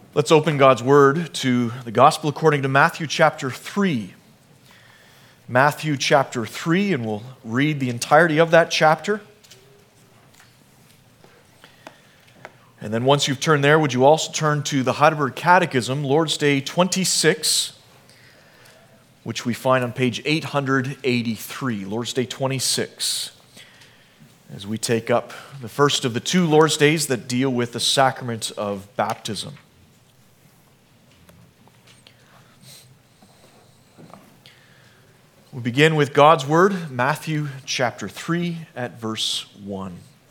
Let's open God's Word to the Gospel according to Matthew chapter 3. Matthew chapter 3, and we'll read the entirety of that chapter. And then once you've turned there, would you also turn to the Heidelberg Catechism, Lord's Day 26, which we find on page 883, Lord's Day 26, as we take up the first of the two Lord's Days that deal with the sacrament of baptism. We begin with God's Word, Matthew chapter 3 at verse 1.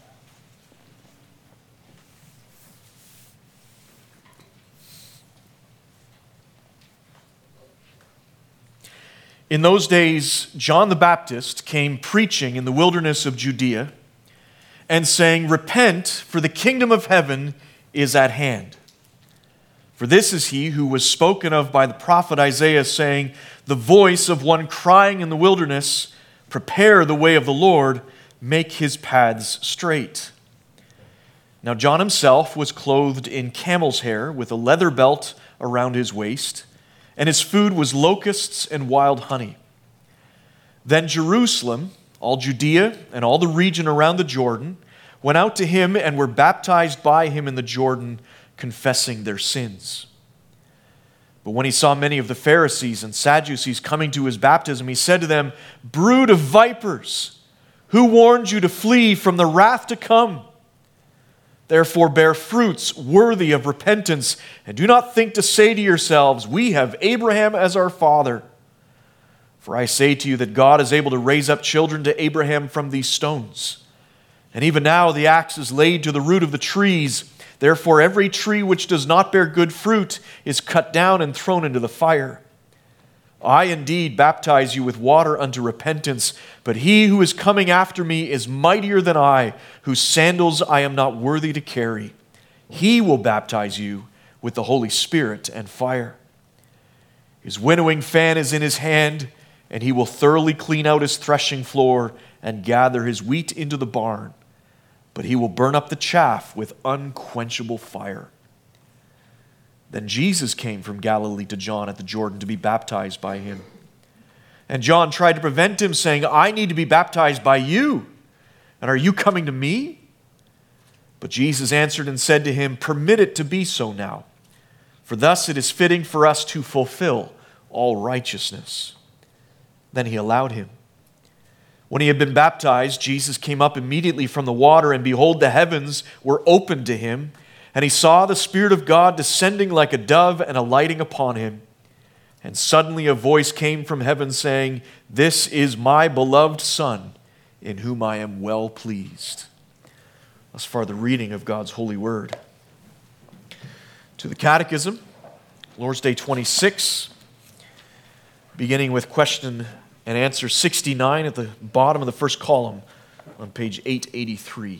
In those days, John the Baptist came preaching in the wilderness of Judea and saying, "Repent, for the kingdom of heaven is at hand. For this is he who was spoken of by the prophet Isaiah, saying, the voice of one crying in the wilderness, prepare the way of the Lord, make his paths straight." Now John himself was clothed in camel's hair with a leather belt around his waist, and his food was locusts and wild honey. Then Jerusalem, all Judea, and all the region around the Jordan went out to him and were baptized by him in the Jordan, confessing their sins. But when he saw many of the Pharisees and Sadducees coming to his baptism, he said to them, "Brood of vipers, who warned you to flee from the wrath to come? Therefore bear fruits worthy of repentance, and do not think to say to yourselves, 'We have Abraham as our father.' For I say to you that God is able to raise up children to Abraham from these stones. And even now the axe is laid to the root of the trees. Therefore every tree which does not bear good fruit is cut down and thrown into the fire. I indeed baptize you with water unto repentance, but he who is coming after me is mightier than I, whose sandals I am not worthy to carry. He will baptize you with the Holy Spirit and fire. His winnowing fan is in his hand, and he will thoroughly clean out his threshing floor and gather his wheat into the barn. But he will burn up the chaff with unquenchable fire." Then Jesus came from Galilee to John at the Jordan to be baptized by him. And John tried to prevent him, saying, "I need to be baptized by you, and are you coming to me?" But Jesus answered and said to him, "Permit it to be so now, for thus it is fitting for us to fulfill all righteousness." Then he allowed him. When he had been baptized, Jesus came up immediately from the water, and behold, the heavens were opened to him, and he saw the Spirit of God descending like a dove and alighting upon him. And suddenly a voice came from heaven saying, "This is my beloved Son, in whom I am well pleased." Thus far the reading of God's holy word. To the Catechism, Lord's Day 26, beginning with question and answer 69 at the bottom of the first column on page 883.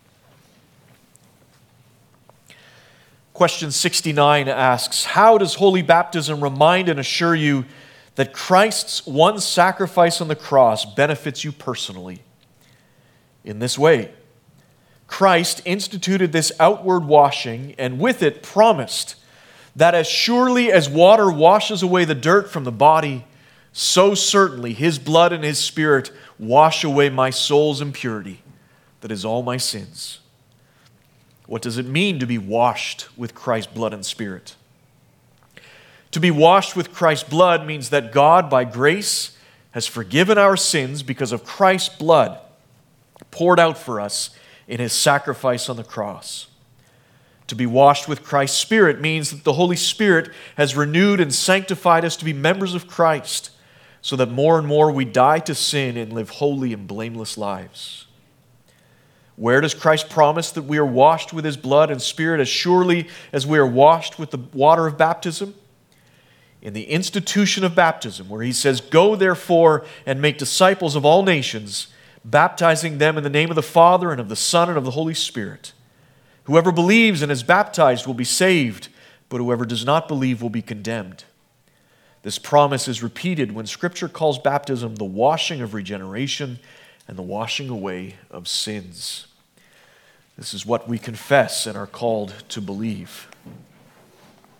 Question 69 asks, how does holy baptism remind and assure you that Christ's one sacrifice on the cross benefits you personally? In this way, Christ instituted this outward washing, and with it promised that as surely as water washes away the dirt from the body, so certainly his blood and his Spirit wash away my soul's impurity, that is all my sins. What does it mean to be washed with Christ's blood and Spirit? To be washed with Christ's blood means that God, by grace, has forgiven our sins because of Christ's blood poured out for us in his sacrifice on the cross. To be washed with Christ's Spirit means that the Holy Spirit has renewed and sanctified us to be members of Christ, so that more and more we die to sin and live holy and blameless lives. Where does Christ promise that we are washed with his blood and Spirit as surely as we are washed with the water of baptism? In the institution of baptism, where he says, "Go therefore and make disciples of all nations, baptizing them in the name of the Father and of the Son and of the Holy Spirit. Whoever believes and is baptized will be saved, but whoever does not believe will be condemned." This promise is repeated when Scripture calls baptism the washing of regeneration and the washing away of sins. This is what we confess and are called to believe.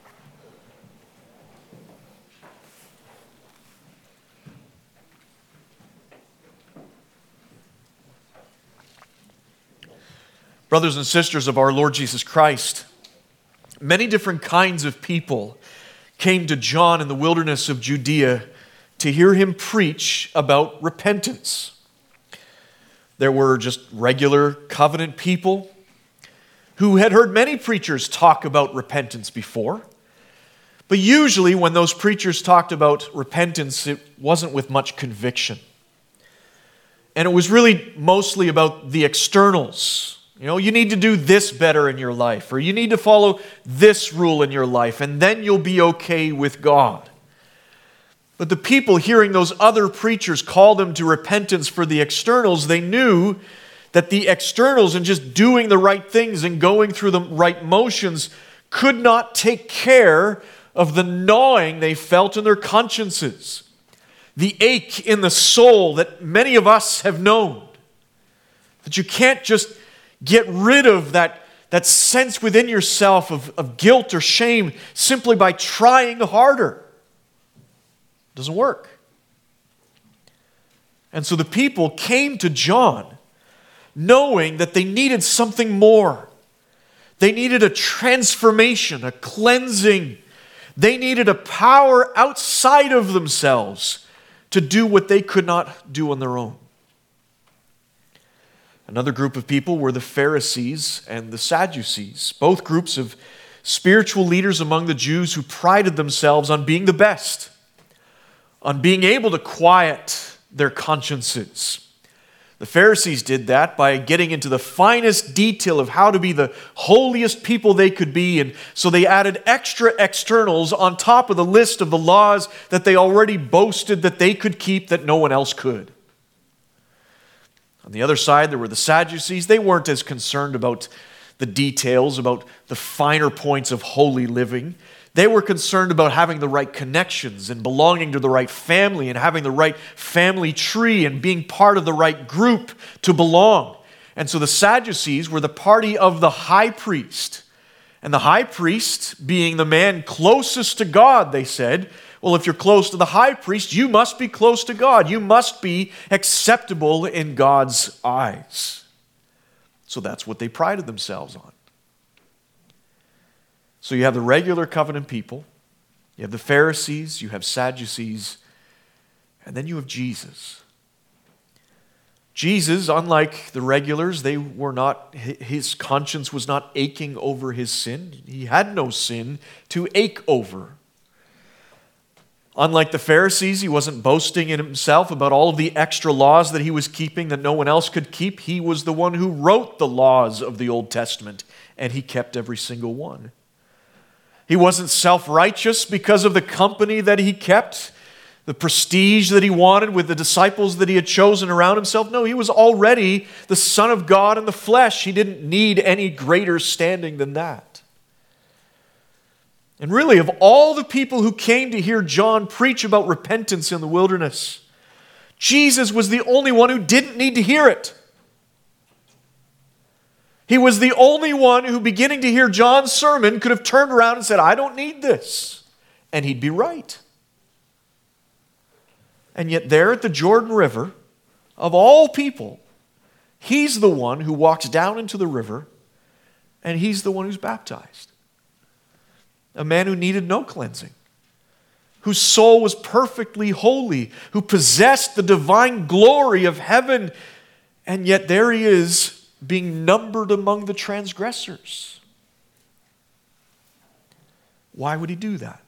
Brothers and sisters of our Lord Jesus Christ, many different kinds of people came to John in the wilderness of Judea to hear him preach about repentance. There were just regular covenant people who had heard many preachers talk about repentance before. But usually when those preachers talked about repentance, it wasn't with much conviction. And it was really mostly about the externals. You need to do this better in your life, or you need to follow this rule in your life, and then you'll be okay with God. But the people hearing those other preachers call them to repentance for the externals, they knew that the externals and just doing the right things and going through the right motions could not take care of the gnawing they felt in their consciences, the ache in the soul that many of us have known, that you can't just get rid of that sense within yourself of guilt or shame simply by trying harder. It doesn't work. And so the people came to John knowing that they needed something more. They needed a transformation, a cleansing. They needed a power outside of themselves to do what they could not do on their own. Another group of people were the Pharisees and the Sadducees, both groups of spiritual leaders among the Jews who prided themselves on being the best, on being able to quiet their consciences. The Pharisees did that by getting into the finest detail of how to be the holiest people they could be, and so they added extra externals on top of the list of the laws that they already boasted that they could keep that no one else could. On the other side, there were the Sadducees. They weren't as concerned about the details, about the finer points of holy living. They were concerned about having the right connections and belonging to the right family and having the right family tree and being part of the right group to belong. And so the Sadducees were the party of the high priest. And the high priest, being the man closest to God, they said, well, if you're close to the high priest, you must be close to God. You must be acceptable in God's eyes. So that's what they prided themselves on. So you have the regular covenant people, you have the Pharisees, you have Sadducees, and then you have Jesus. Jesus, unlike the regulars, his conscience was not aching over his sin. He had no sin to ache over. Unlike the Pharisees, he wasn't boasting in himself about all of the extra laws that he was keeping that no one else could keep. He was the one who wrote the laws of the Old Testament, and he kept every single one. He wasn't self-righteous because of the company that he kept, the prestige that he wanted with the disciples that he had chosen around himself. No, he was already the Son of God in the flesh. He didn't need any greater standing than that. And really, of all the people who came to hear John preach about repentance in the wilderness, Jesus was the only one who didn't need to hear it. He was the only one who, beginning to hear John's sermon, could have turned around and said, I don't need this. And he'd be right. And yet there at the Jordan River, of all people, he's the one who walks down into the river, and he's the one who's baptized. A man who needed no cleansing, whose soul was perfectly holy, who possessed the divine glory of heaven, and yet there he is, being numbered among the transgressors. Why would he do that?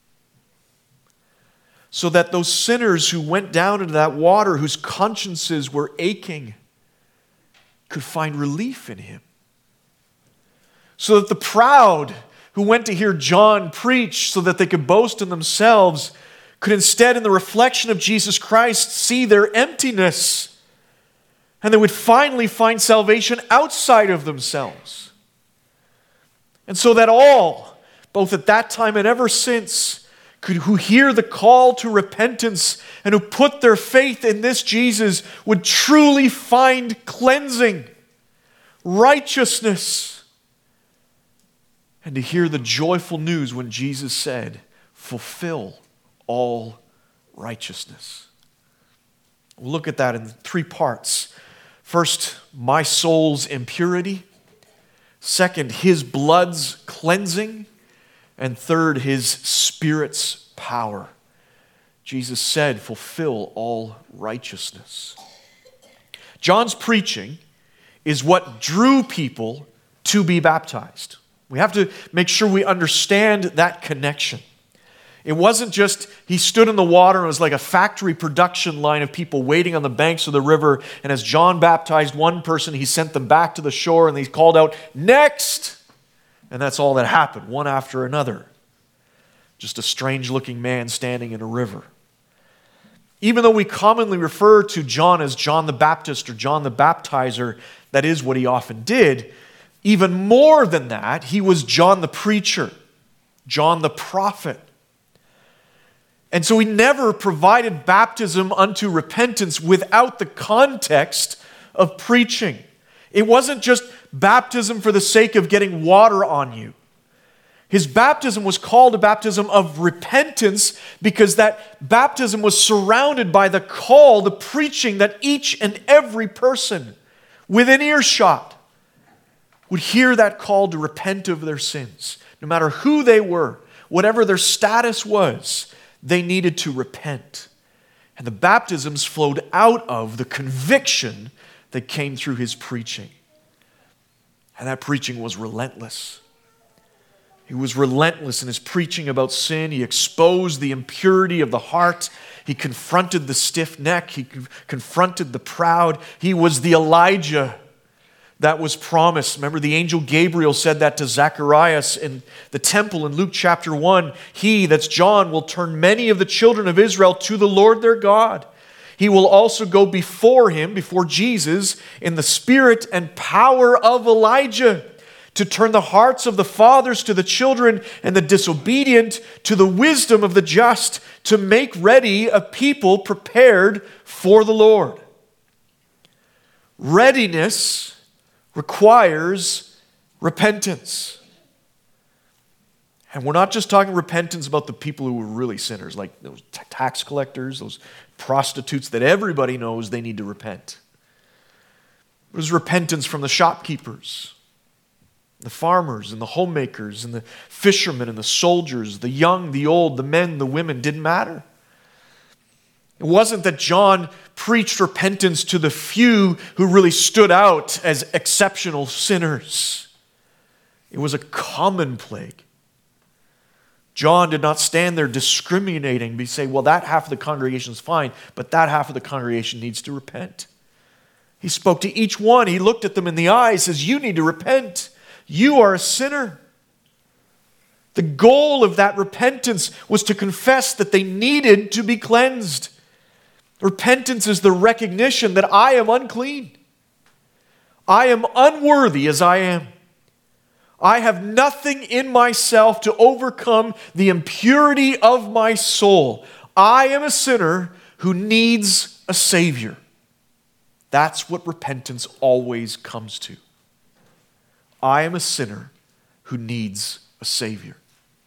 So that those sinners who went down into that water, whose consciences were aching, could find relief in him. So that the proud who went to hear John preach so that they could boast in themselves could instead, in the reflection of Jesus Christ, see their emptiness. And they would finally find salvation outside of themselves. And so that all, both at that time and ever since, who hear the call to repentance and who put their faith in this Jesus would truly find cleansing, righteousness, and to hear the joyful news when Jesus said, fulfill all righteousness. We'll look at that in 3 parts. First, my soul's impurity. Second, his blood's cleansing. And third, his Spirit's power. Jesus said, fulfill all righteousness. John's preaching is what drew people to be baptized. We have to make sure we understand that connection. It wasn't just he stood in the water and it was like a factory production line of people waiting on the banks of the river, and as John baptized one person, he sent them back to the shore and he called out, "Next!" And that's all that happened, one after another. Just a strange-looking man standing in a river. Even though we commonly refer to John as John the Baptist or John the Baptizer, that is what he often did. Even more than that, he was John the Preacher, John the Prophet. And so he never provided baptism unto repentance without the context of preaching. It wasn't just baptism for the sake of getting water on you. His baptism was called a baptism of repentance because that baptism was surrounded by the call, the preaching that each and every person within earshot would hear that call to repent of their sins. No matter who they were, whatever their status was, they needed to repent. And the baptisms flowed out of the conviction that came through his preaching. And that preaching was relentless. He was relentless in his preaching about sin. He exposed the impurity of the heart. He confronted the stiff neck. He confronted the proud. He was the Elijah that was promised. Remember, the angel Gabriel said that to Zacharias in the temple in Luke chapter 1. He, that's John, will turn many of the children of Israel to the Lord their God. He will also go before him, before Jesus, in the spirit and power of Elijah, to turn the hearts of the fathers to the children and the disobedient to the wisdom of the just, to make ready a people prepared for the Lord. Readiness requires repentance. And we're not just talking repentance about the people who were really sinners, like those tax collectors, those prostitutes that everybody knows they need to repent. There's repentance from the shopkeepers, the farmers and the homemakers and the fishermen and the soldiers, the young, the old, the men, the women, didn't matter. It wasn't that John preached repentance to the few who really stood out as exceptional sinners. It was a common plague. John did not stand there discriminating, but say, well, that half of the congregation is fine, but that half of the congregation needs to repent. He spoke to each one. He looked at them in the eye and says, you need to repent. You are a sinner. The goal of that repentance was to confess that they needed to be cleansed. Repentance is the recognition that I am unclean. I am unworthy as I am. I have nothing in myself to overcome the impurity of my soul. I am a sinner who needs a Savior. That's what repentance always comes to. I am a sinner who needs a Savior.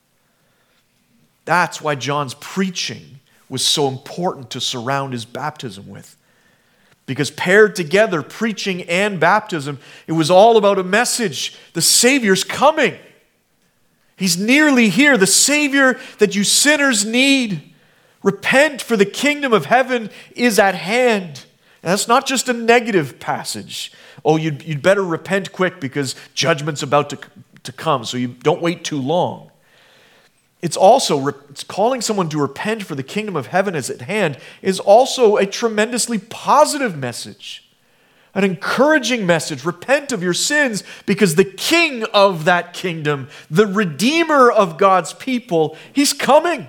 That's why John's preaching was so important to surround his baptism with. Because paired together, preaching and baptism, it was all about a message. The Savior's coming. He's nearly here. The Savior that you sinners need. Repent, for the kingdom of heaven is at hand. And that's not just a negative passage. Oh, you'd better repent quick because judgment's about to come, so you don't wait too long. It's calling someone to repent, for the kingdom of heaven is at hand, is also a tremendously positive message, an encouraging message. Repent of your sins because the king of that kingdom, the redeemer of God's people, he's coming.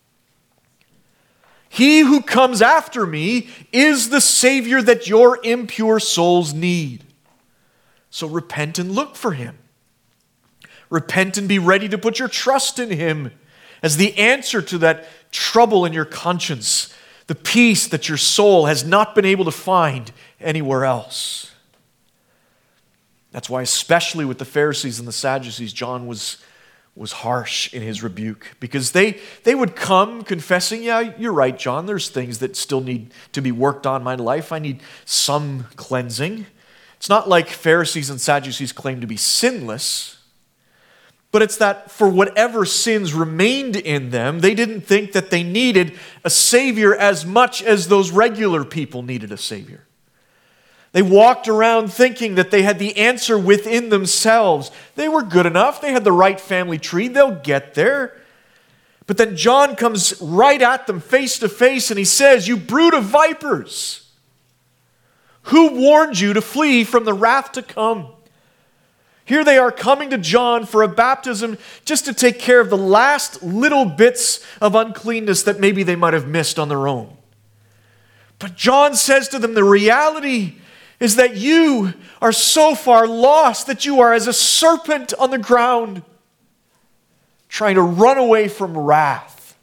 He who comes after me is the Savior that your impure souls need. So repent and look for him. Repent and be ready to put your trust in him as the answer to that trouble in your conscience, the peace that your soul has not been able to find anywhere else. That's why, especially with the Pharisees and the Sadducees, John was harsh in his rebuke, because they would come confessing, yeah, you're right, John, there's things that still need to be worked on in my life. I need some cleansing. It's not like Pharisees and Sadducees claim to be sinless, but it's that for whatever sins remained in them, they didn't think that they needed a Savior as much as those regular people needed a Savior. They walked around thinking that they had the answer within themselves. They were good enough. They had the right family tree. They'll get there. But then John comes right at them face to face and he says, "You brood of vipers! Who warned you to flee from the wrath to come?" Here they are coming to John for a baptism just to take care of the last little bits of uncleanness that maybe they might have missed on their own. But John says to them, the reality is that you are so far lost that you are as a serpent on the ground, trying to run away from wrath.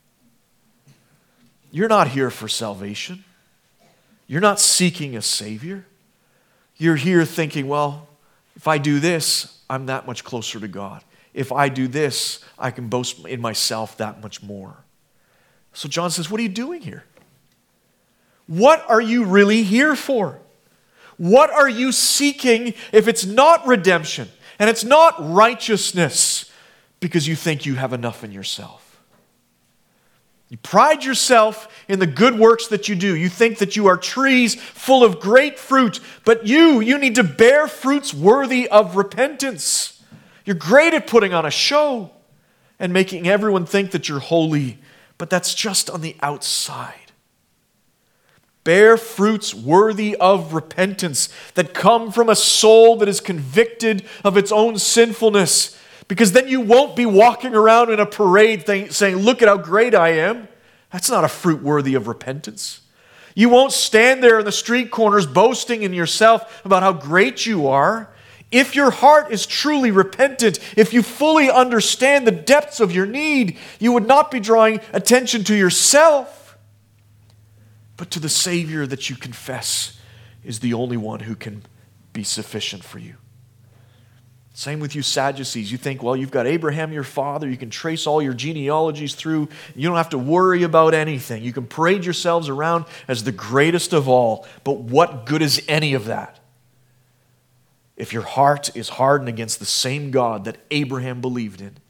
You're not here for salvation. You're not seeking a Savior. You're here thinking, well, if I do this, I'm that much closer to God. If I do this, I can boast in myself that much more. So John says, what are you doing here? What are you really here for? What are you seeking if it's not redemption and it's not righteousness because you think you have enough in yourself? You pride yourself in the good works that you do. You think that you are trees full of great fruit, but you need to bear fruits worthy of repentance. You're great at putting on a show and making everyone think that you're holy, but that's just on the outside. Bear fruits worthy of repentance that come from a soul that is convicted of its own sinfulness. Because then you won't be walking around in a parade saying, look at how great I am. That's not a fruit worthy of repentance. You won't stand there in the street corners boasting in yourself about how great you are. If your heart is truly repentant, if you fully understand the depths of your need, you would not be drawing attention to yourself, but to the Savior that you confess is the only one who can be sufficient for you. Same with you Sadducees. You think, well, you've got Abraham, your father. You can trace all your genealogies through. You don't have to worry about anything. You can parade yourselves around as the greatest of all. But what good is any of that if your heart is hardened against the same God that Abraham believed in?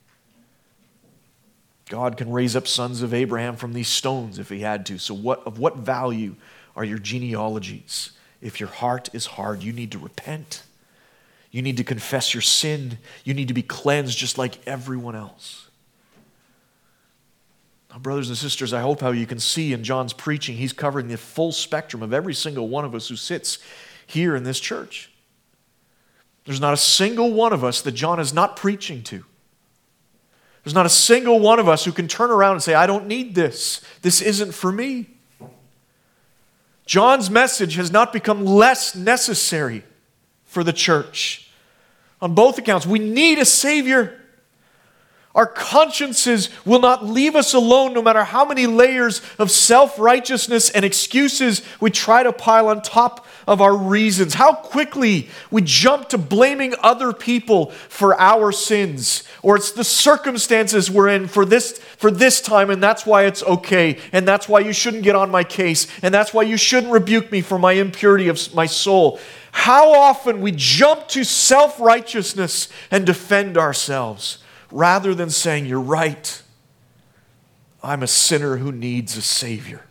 God can raise up sons of Abraham from these stones if he had to. So of what value are your genealogies? If your heart is hard, you need to repent. You need to confess your sin. You need to be cleansed just like everyone else. Now, brothers and sisters, I hope how you can see in John's preaching, he's covering the full spectrum of every single one of us who sits here in this church. There's not a single one of us that John is not preaching to. There's not a single one of us who can turn around and say, I don't need this. This isn't for me. John's message has not become less necessary for the church. On both accounts, we need a Savior. Our consciences will not leave us alone no matter how many layers of self-righteousness and excuses we try to pile on top of our reasons. How quickly we jump to blaming other people for our sins. Or it's the circumstances we're in for this time, and that's why it's okay. And that's why you shouldn't get on my case. And that's why you shouldn't rebuke me for my impurity of my soul. How often we jump to self-righteousness and defend ourselves rather than saying, you're right, I'm a sinner who needs a Savior.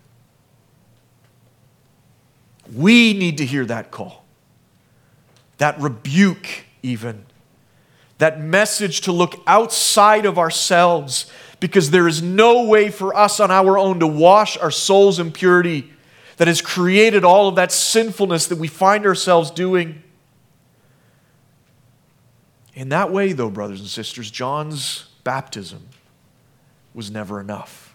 We need to hear that call, that rebuke even, that message to look outside of ourselves, because there is no way for us on our own to wash our soul's impurity that has created all of that sinfulness that we find ourselves doing. In that way, though, brothers and sisters, John's baptism was never enough.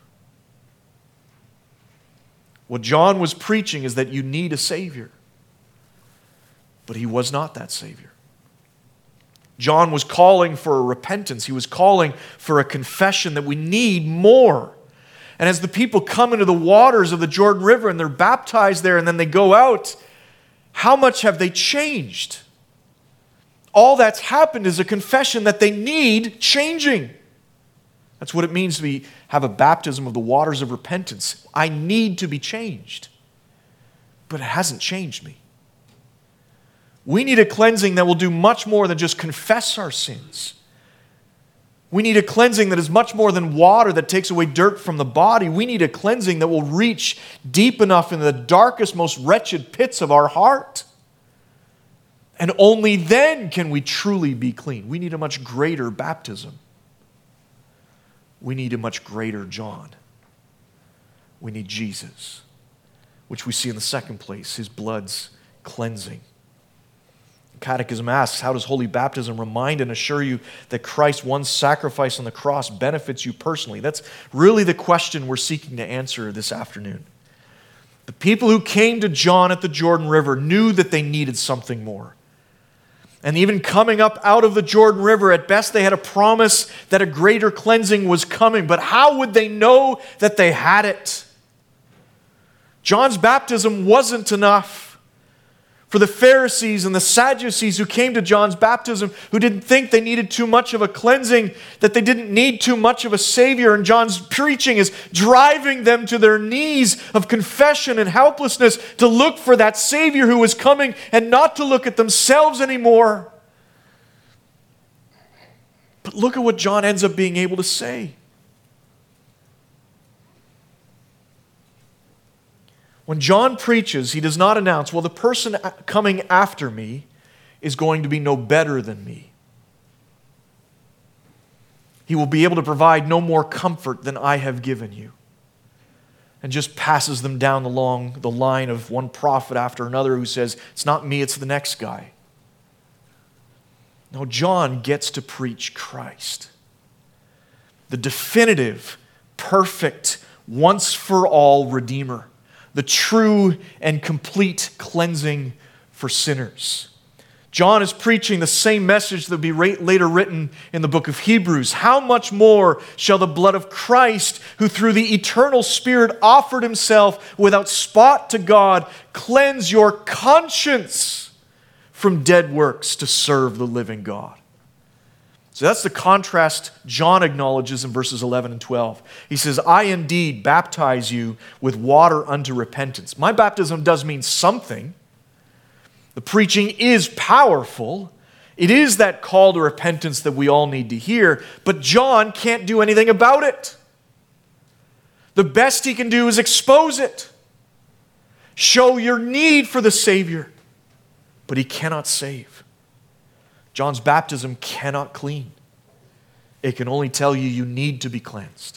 What John was preaching is that you need a Savior. But he was not that Savior. John was calling for a repentance. He was calling for a confession that we need more. And as the people come into the waters of the Jordan River and they're baptized there and then they go out, how much have they changed? All that's happened is a confession that they need changing. That's what it means to have a baptism of the waters of repentance. I need to be changed. But it hasn't changed me. We need a cleansing that will do much more than just confess our sins. We need a cleansing that is much more than water that takes away dirt from the body. We need a cleansing that will reach deep enough into the darkest, most wretched pits of our heart. And only then can we truly be clean. We need a much greater baptism. We need a much greater John. We need Jesus, which we see in the second place, his blood's cleansing. Catechism asks, how does holy baptism remind and assure you that Christ's one sacrifice on the cross benefits you personally? That's really the question we're seeking to answer this afternoon. The people who came to John at the Jordan River knew that they needed something more. And even coming up out of the Jordan River, at best they had a promise that a greater cleansing was coming. But how would they know that they had it? John's baptism wasn't enough. For the Pharisees and the Sadducees who came to John's baptism, who didn't think they needed too much of a cleansing, that they didn't need too much of a Savior, and John's preaching is driving them to their knees of confession and helplessness to look for that Savior who was coming and not to look at themselves anymore. But look at what John ends up being able to say. When John preaches, he does not announce, well, the person coming after me is going to be no better than me. He will be able to provide no more comfort than I have given you. And just passes them down along the line of one prophet after another who says, it's not me, it's the next guy. No, John gets to preach Christ. The definitive, perfect, once-for-all Redeemer. The true and complete cleansing for sinners. John is preaching the same message that will be later written in the book of Hebrews. How much more shall the blood of Christ, who through the eternal Spirit offered himself without spot to God, cleanse your conscience from dead works to serve the living God? So that's the contrast John acknowledges in verses 11 and 12. He says, I indeed baptize you with water unto repentance. My baptism does mean something. The preaching is powerful. It is that call to repentance that we all need to hear, but John can't do anything about it. The best he can do is expose it. Show your need for the Savior, but he cannot save. John's baptism cannot clean. It can only tell you you need to be cleansed.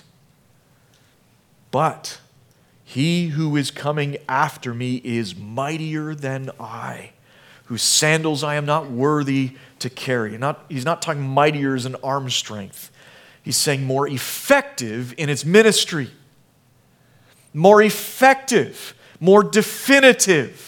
But he who is coming after me is mightier than I, whose sandals I am not worthy to carry. He's not talking mightier as an arm strength. He's saying more effective in its ministry. More effective, more definitive.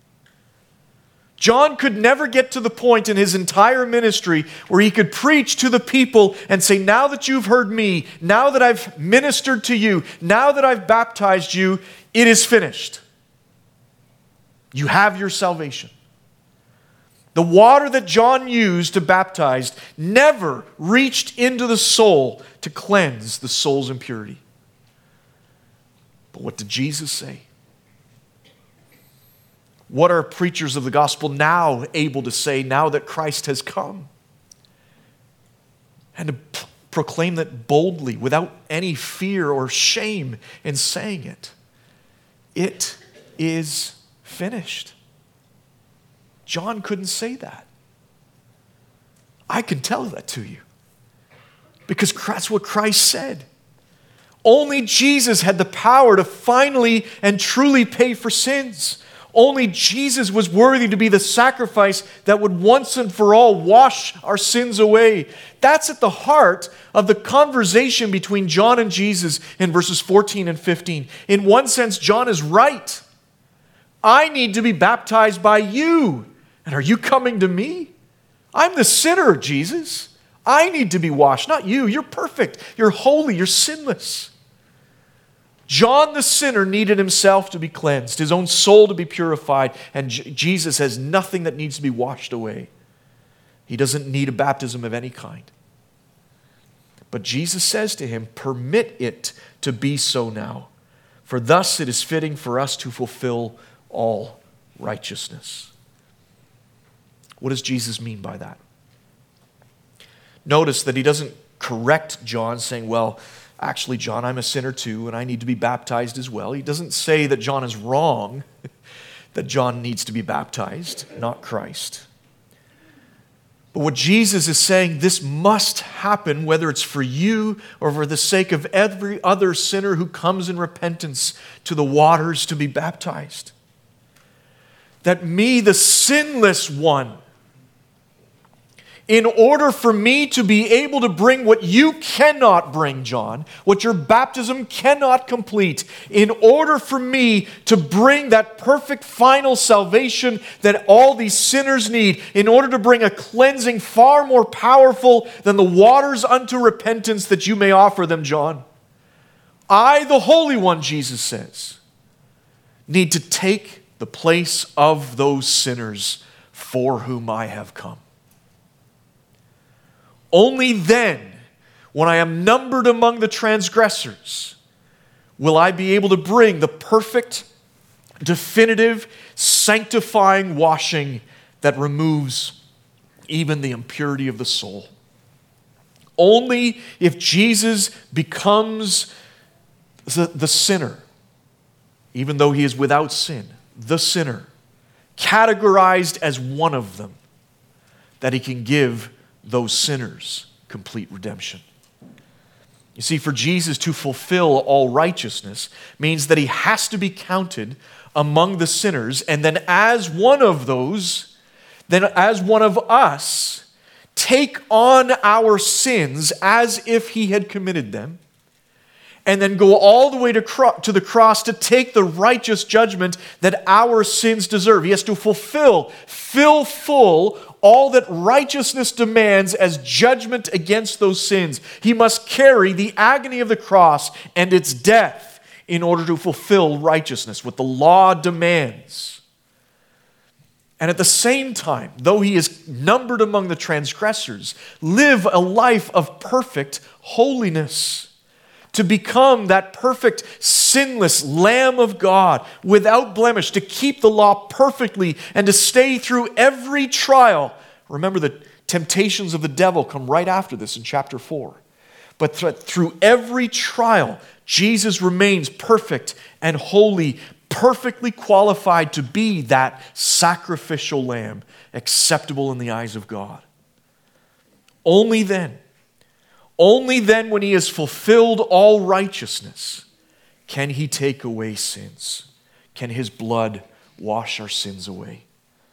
John could never get to the point in his entire ministry where he could preach to the people and say, now that you've heard me, now that I've ministered to you, now that I've baptized you, it is finished. You have your salvation. The water that John used to baptize never reached into the soul to cleanse the soul's impurity. But what did Jesus say? What are preachers of the gospel now able to say now that Christ has come? And to proclaim that boldly, without any fear or shame in saying it. It is finished. John couldn't say that. I can tell that to you. Because that's what Christ said. Only Jesus had the power to finally and truly pay for sins. Only Jesus was worthy to be the sacrifice that would once and for all wash our sins away. That's at the heart of the conversation between John and Jesus in verses 14 and 15. In one sense, John is right. I need to be baptized by you. And are you coming to me? I'm the sinner, Jesus. I need to be washed, not you. You're perfect. You're holy. You're sinless. John the sinner needed himself to be cleansed, his own soul to be purified, and Jesus has nothing that needs to be washed away. He doesn't need a baptism of any kind. But Jesus says to him, permit it to be so now, for thus it is fitting for us to fulfill all righteousness. What does Jesus mean by that? Notice that he doesn't correct John saying, well, actually, John, I'm a sinner too, and I need to be baptized as well. He doesn't say that John is wrong, that John needs to be baptized, not Christ. But what Jesus is saying, this must happen, whether it's for you or for the sake of every other sinner who comes in repentance to the waters to be baptized. That me, the sinless one, in order for me to be able to bring what you cannot bring, John, what your baptism cannot complete, in order for me to bring that perfect final salvation that all these sinners need, in order to bring a cleansing far more powerful than the waters unto repentance that you may offer them, John, I, the Holy One, Jesus says, need to take the place of those sinners for whom I have come. Only then, when I am numbered among the transgressors, will I be able to bring the perfect, definitive, sanctifying washing that removes even the impurity of the soul. Only if Jesus becomes the sinner, even though he is without sin, the sinner, categorized as one of them, that he can give those sinners complete redemption. You see, for Jesus to fulfill all righteousness means that he has to be counted among the sinners, and then as one of those, then as one of us, take on our sins as if he had committed them, and then go all the way to the cross to take the righteous judgment that our sins deserve. He has to fill full all that righteousness demands as judgment against those sins. He must carry the agony of the cross and its death in order to fulfill righteousness, what the law demands. And at the same time, though he is numbered among the transgressors, live a life of perfect holiness, to become that perfect, sinless Lamb of God without blemish, to keep the law perfectly and to stay through every trial. Remember, the temptations of the devil come right after this in chapter 4. But through every trial, Jesus remains perfect and holy, perfectly qualified to be that sacrificial lamb, acceptable in the eyes of God. Only then when he has fulfilled all righteousness, can he take away sins. Can his blood wash our sins away.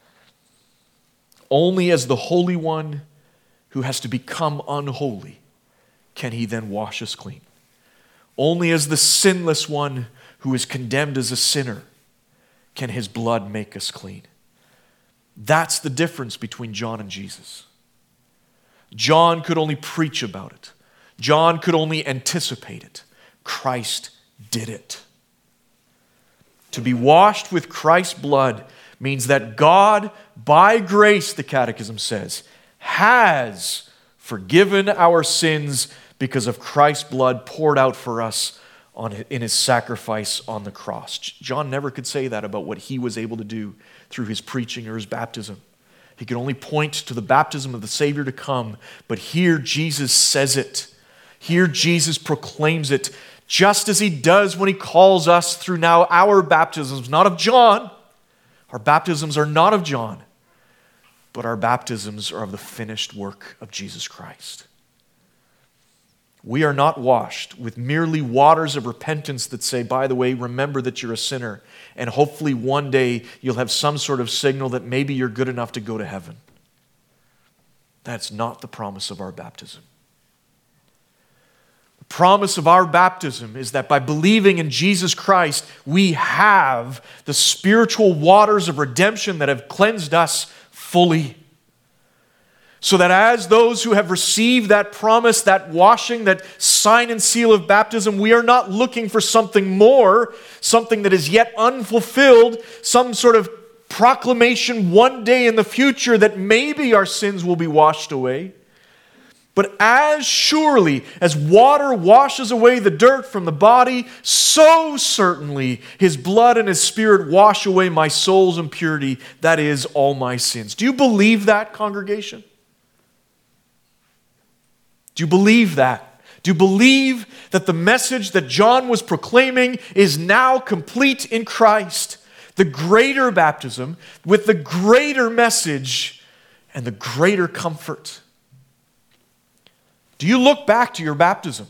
Only as the Holy One who has to become unholy can he then wash us clean. Only as the sinless one who is condemned as a sinner can his blood make us clean. That's the difference between John and Jesus. John could only preach about it. John could only anticipate it. Christ did it. To be washed with Christ's blood means that God, by grace, the Catechism says, has forgiven our sins because of Christ's blood poured out for us in his sacrifice on the cross. John never could say that about what he was able to do through his preaching or his baptism. He could only point to the baptism of the Savior to come, but here Jesus says it. Here Jesus proclaims it, just as he does when he calls us through now our baptisms, not of John. Our baptisms are not of John, but our baptisms are of the finished work of Jesus Christ. We are not washed with merely waters of repentance that say, by the way, remember that you're a sinner, and hopefully one day you'll have some sort of signal that maybe you're good enough to go to heaven. That's not the promise of our baptism. The promise of our baptism is that by believing in Jesus Christ, we have the spiritual waters of redemption that have cleansed us fully. So that as those who have received that promise, that washing, that sign and seal of baptism, we are not looking for something more, something that is yet unfulfilled, some sort of proclamation one day in the future that maybe our sins will be washed away. But as surely as water washes away the dirt from the body, so certainly his blood and his Spirit wash away my soul's impurity, that is, all my sins. Do you believe that, congregation? Do you believe that? Do you believe that the message that John was proclaiming is now complete in Christ? The greater baptism with the greater message and the greater comfort. Do you look back to your baptism?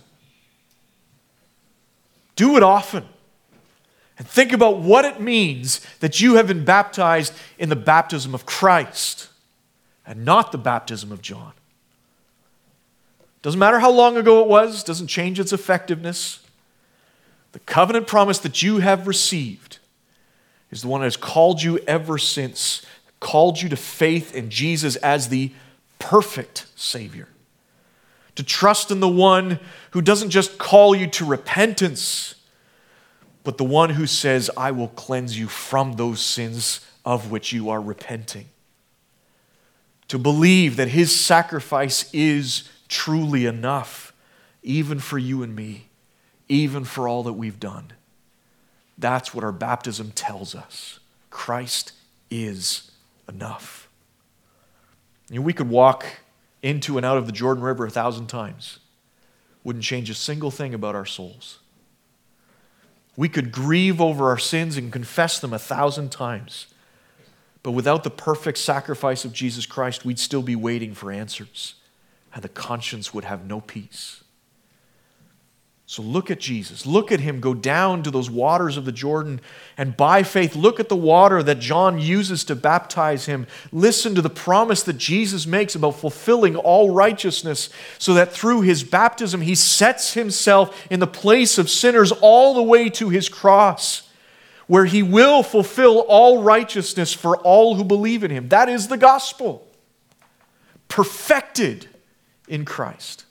Do it often. And think about what it means that you have been baptized in the baptism of Christ and not the baptism of John. Doesn't matter how long ago it was, doesn't change its effectiveness. The covenant promise that you have received is the one that has called you ever since, called you to faith in Jesus as the perfect Savior. To trust in the one who doesn't just call you to repentance, but the one who says, I will cleanse you from those sins of which you are repenting. To believe that his sacrifice is truly enough, even for you and me, even for all that we've done. That's what our baptism tells us. Christ is enough. You know, we could walk into and out of the Jordan River 1,000 times. Wouldn't change a single thing about our souls. We could grieve over our sins and confess them 1,000 times. But without the perfect sacrifice of Jesus Christ, we'd still be waiting for answers. And the conscience would have no peace. So look at Jesus. Look at him go down to those waters of the Jordan, and by faith, look at the water that John uses to baptize him. Listen to the promise that Jesus makes about fulfilling all righteousness, so that through his baptism, he sets himself in the place of sinners all the way to his cross, where he will fulfill all righteousness for all who believe in him. That is the gospel, perfected in Christ.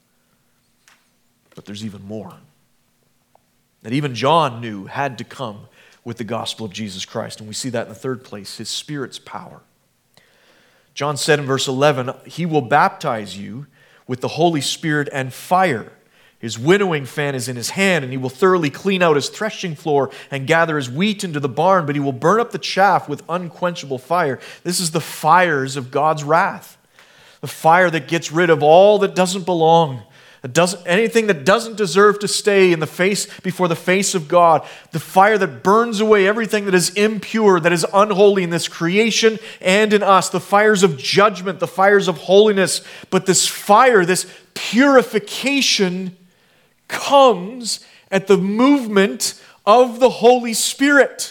But there's even more that even John knew had to come with the gospel of Jesus Christ. And we see that in the third place, his Spirit's power. John said in verse 11, he will baptize you with the Holy Spirit and fire. His winnowing fan is in his hand, and he will thoroughly clean out his threshing floor and gather his wheat into the barn, but he will burn up the chaff with unquenchable fire. This is the fires of God's wrath. The fire that gets rid of all that doesn't belong. Anything that doesn't deserve to stay in the face before the face of God. The fire that burns away everything that is impure, that is unholy in this creation and in us. The fires of judgment, the fires of holiness. But this fire, this purification comes at the movement of the Holy Spirit.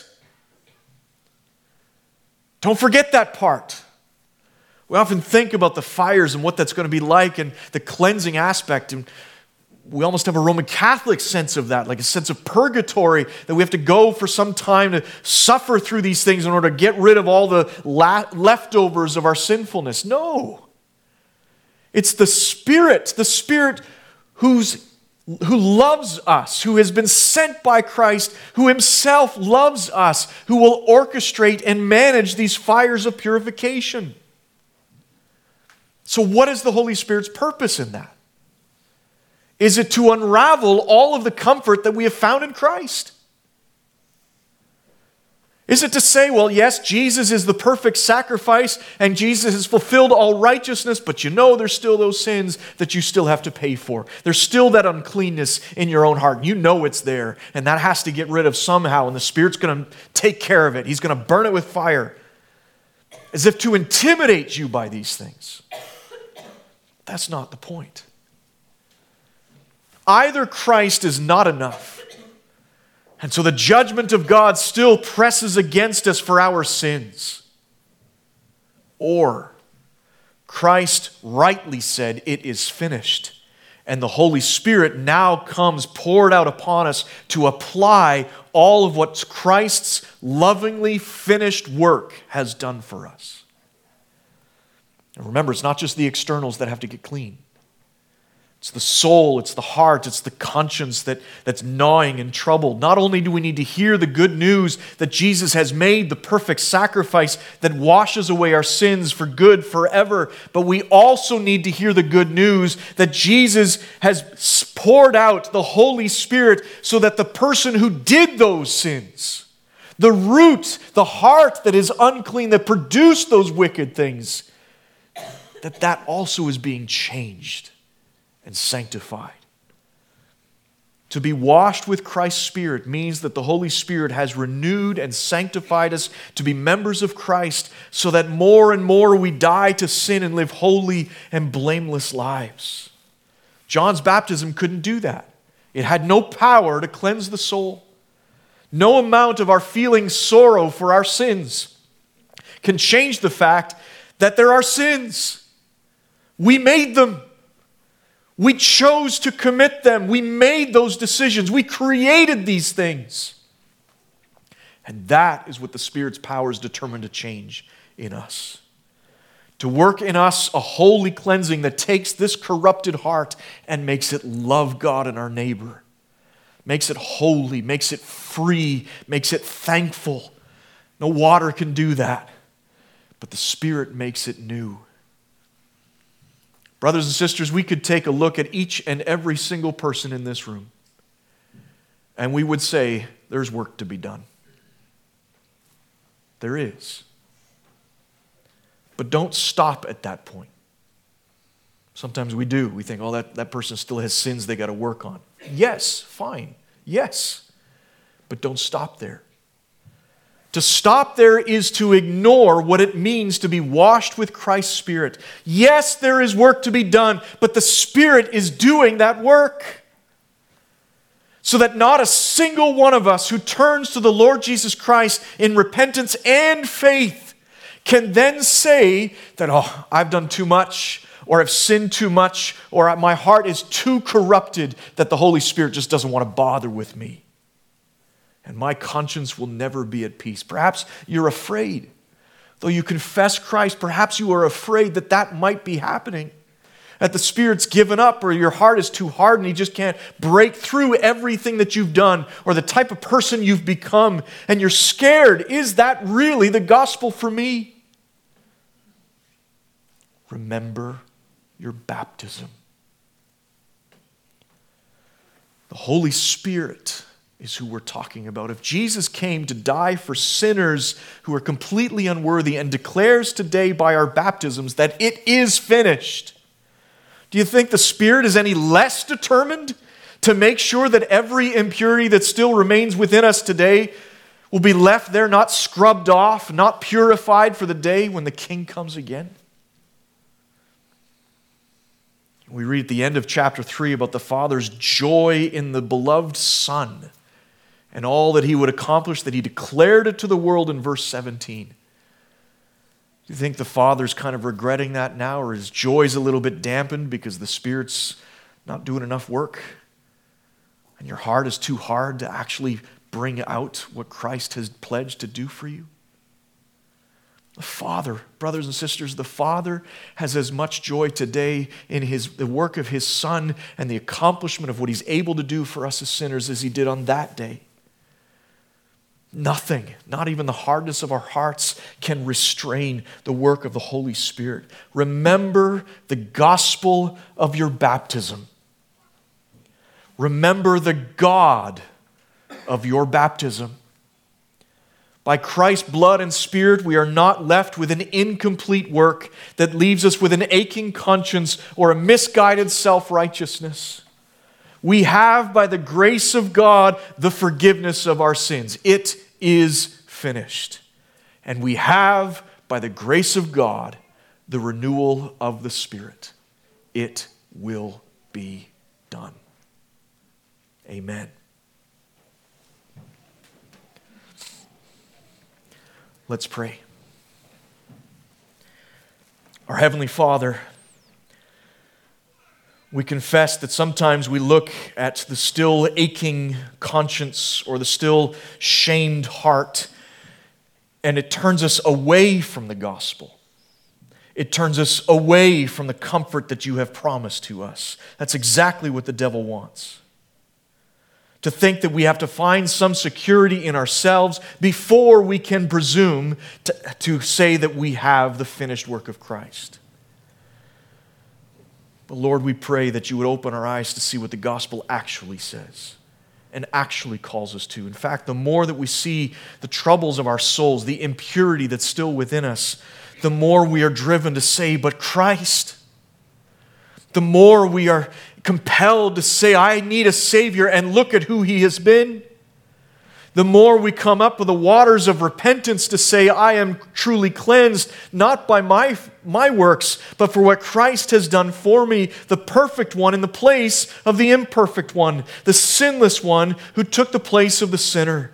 Don't forget that part. We often think about the fires and what that's going to be like and the cleansing aspect. And we almost have a Roman Catholic sense of that, like a sense of purgatory, that we have to go for some time to suffer through these things in order to get rid of all the leftovers of our sinfulness. No. It's the Spirit who loves us, who has been sent by Christ, who himself loves us, who will orchestrate and manage these fires of purification. So what is the Holy Spirit's purpose in that? Is it to unravel all of the comfort that we have found in Christ? Is it to say, well, yes, Jesus is the perfect sacrifice and Jesus has fulfilled all righteousness, but you know there's still those sins that you still have to pay for. There's still that uncleanness in your own heart. You know it's there, and that has to get rid of somehow, and the Spirit's going to take care of it. He's going to burn it with fire, as if to intimidate you by these things. That's not the point. Either Christ is not enough, and so the judgment of God still presses against us for our sins, or Christ rightly said, "It is finished," and the Holy Spirit now comes poured out upon us to apply all of what Christ's lovingly finished work has done for us. And remember, it's not just the externals that have to get clean. It's the soul, it's the heart, it's the conscience that's gnawing and troubled. Not only do we need to hear the good news that Jesus has made the perfect sacrifice that washes away our sins for good forever, but we also need to hear the good news that Jesus has poured out the Holy Spirit so that the person who did those sins, the root, the heart that is unclean, that produced those wicked things, that also is being changed and sanctified. To be washed with Christ's Spirit means that the Holy Spirit has renewed and sanctified us to be members of Christ so that more and more we die to sin and live holy and blameless lives. John's baptism couldn't do that. It had no power to cleanse the soul. No amount of our feeling sorrow for our sins can change the fact that there are sins. We made them. We chose to commit them. We made those decisions. We created these things. And that is what the Spirit's power is determined to change in us. To work in us a holy cleansing that takes this corrupted heart and makes it love God and our neighbor. Makes it holy, makes it free, makes it thankful. No water can do that. But the Spirit makes it new. Brothers and sisters, we could take a look at each and every single person in this room, and we would say, there's work to be done. There is. But don't stop at that point. Sometimes we do. We think, oh, that person still has sins they got to work on. Yes, fine. Yes. But don't stop there. To stop there is to ignore what it means to be washed with Christ's Spirit. Yes, there is work to be done, but the Spirit is doing that work. So that not a single one of us who turns to the Lord Jesus Christ in repentance and faith can then say that, oh, I've done too much, or I've sinned too much, or my heart is too corrupted that the Holy Spirit just doesn't want to bother with me. And my conscience will never be at peace. Perhaps you're afraid. Though you confess Christ, perhaps you are afraid that might be happening. That the Spirit's given up, or your heart is too hard and He just can't break through everything that you've done, or the type of person you've become, and you're scared. Is that really the gospel for me? Remember your baptism. The Holy Spirit is who we're talking about. If Jesus came to die for sinners who are completely unworthy and declares today by our baptisms that it is finished, do you think the Spirit is any less determined to make sure that every impurity that still remains within us today will be left there, not scrubbed off, not purified for the day when the King comes again? We read at the end of chapter 3 about the Father's joy in the beloved Son and all that He would accomplish, that He declared it to the world in verse 17. Do you think the Father's kind of regretting that now, or His joy's a little bit dampened because the Spirit's not doing enough work? And your heart is too hard to actually bring out what Christ has pledged to do for you? The Father, brothers and sisters, the Father has as much joy today in the work of His Son and the accomplishment of what He's able to do for us as sinners as He did on that day. Nothing, not even the hardness of our hearts, can restrain the work of the Holy Spirit. Remember the gospel of your baptism. Remember the God of your baptism. By Christ's blood and Spirit, we are not left with an incomplete work that leaves us with an aching conscience or a misguided self-righteousness. We have, by the grace of God, the forgiveness of our sins. It is finished. And we have, by the grace of God, the renewal of the Spirit. It will be done. Amen. Let's pray. Our Heavenly Father, we confess that sometimes we look at the still aching conscience or the still shamed heart, and it turns us away from the gospel. It turns us away from the comfort that you have promised to us. That's exactly what the devil wants. To think that we have to find some security in ourselves before we can presume to say that we have the finished work of Christ. But Lord, we pray that you would open our eyes to see what the gospel actually says and actually calls us to. In fact, the more that we see the troubles of our souls, the impurity that's still within us, the more we are driven to say, but Christ. The more we are compelled to say, I need a Savior, and look at who He has been. The more we come up with the waters of repentance to say, I am truly cleansed, not by my works, but for what Christ has done for me, the perfect one in the place of the imperfect one, the sinless one who took the place of the sinner.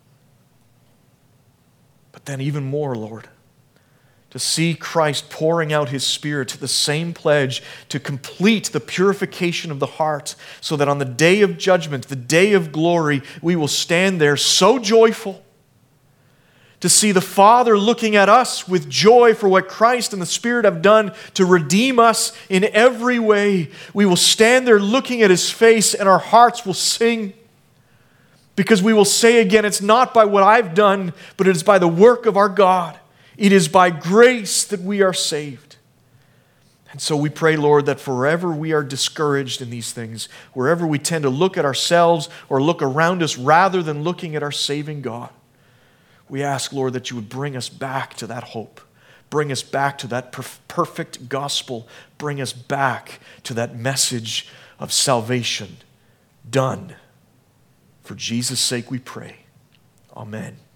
But then even more, Lord, to see Christ pouring out His Spirit to the same pledge to complete the purification of the heart, so that on the day of judgment, the day of glory, we will stand there so joyful. To see the Father looking at us with joy for what Christ and the Spirit have done to redeem us in every way. We will stand there looking at His face, and our hearts will sing. Because we will say again, it's not by what I've done, but it is by the work of our God. It is by grace that we are saved. And so we pray, Lord, that forever we are discouraged in these things, wherever we tend to look at ourselves or look around us rather than looking at our saving God, we ask, Lord, that you would bring us back to that hope. Bring us back to that perfect gospel. Bring us back to that message of salvation done. For Jesus' sake we pray. Amen.